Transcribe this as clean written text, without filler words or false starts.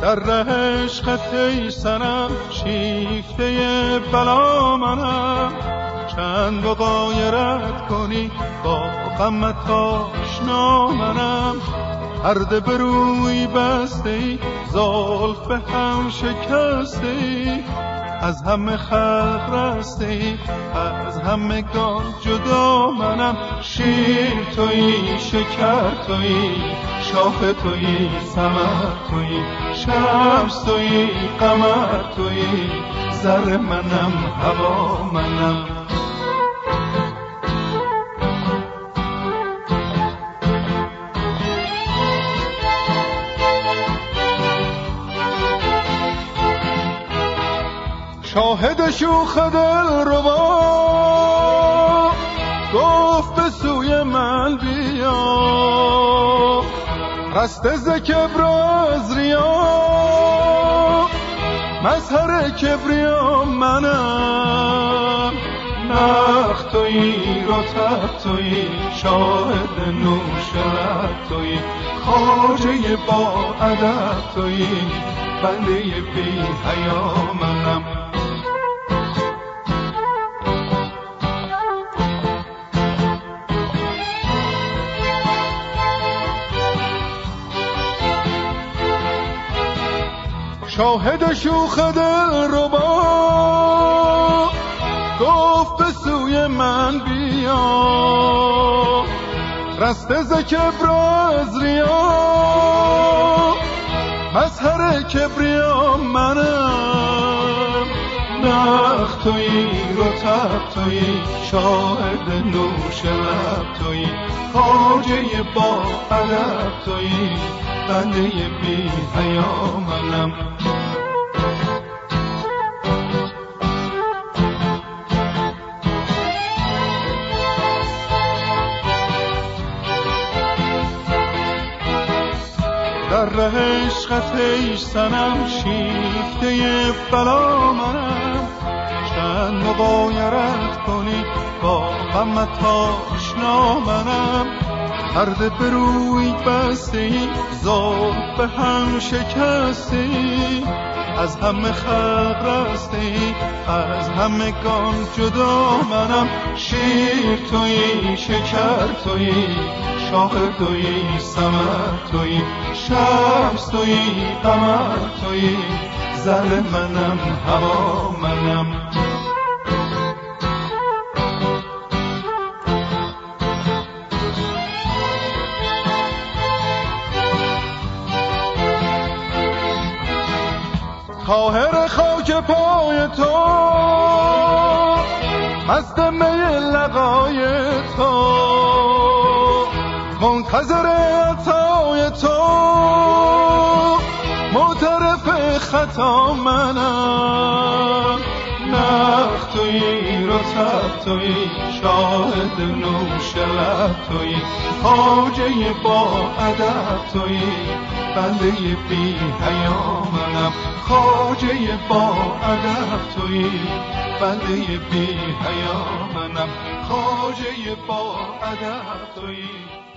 در ره عشقت ای صنم شیفته بلا منم، چند و غایرت کنی با غمت آشنا منم. پرده به روی بسته ای، زلف به هم شکسته ای، از همه خلق رسته ای، از همگان جدا منم. شیر تویی، شکر تویی، شاخ تویی، ثمر تویی، شمس تویی، قمر تویی، زر منم، هوا منم. شاهد شوخ دلربا گفت به سوی من بیا، رسته ز کبر از ریا، مظهر کبریا منم. نخ تویی، رطب تویی، شاهد نوش لب تویی، خواجه با ادب تویی، بنده بی حیا منم. شاهد شوخ دلربا گفت به سوی من بیا، رسته ز کبر از ریا، مظهر کبریا منم. نخ تویی، رطب تویی، شاهد نوش لب تویی، خواجه با ادب تویی، بنده بی حیا منم. در ره عشقت ای صنم شیفته بلا منم، چند مغایرت کنی با غمت آشنا منم. پرده به روی بسته ای، زلف به هم شکسته ای، از همه خلق رسته ای، از همگان جدا منم. شیر تویی، شکر تویی، شاخ تویی، ثمر تویی، شمس تویی، قمر تویی، زر منم، هوا منم. طاهر خاک پای تو، مست می لقای تو، منتظر عطای تو، معترف خطا منم. نخ تویی، رطب تویی، شاهد نوش لب تویی، خواجه با ادب تویی، بنده بی حیا منم. خواجه با ادب تویی، بنده بی حیا منم. خواجه با ادب تویی.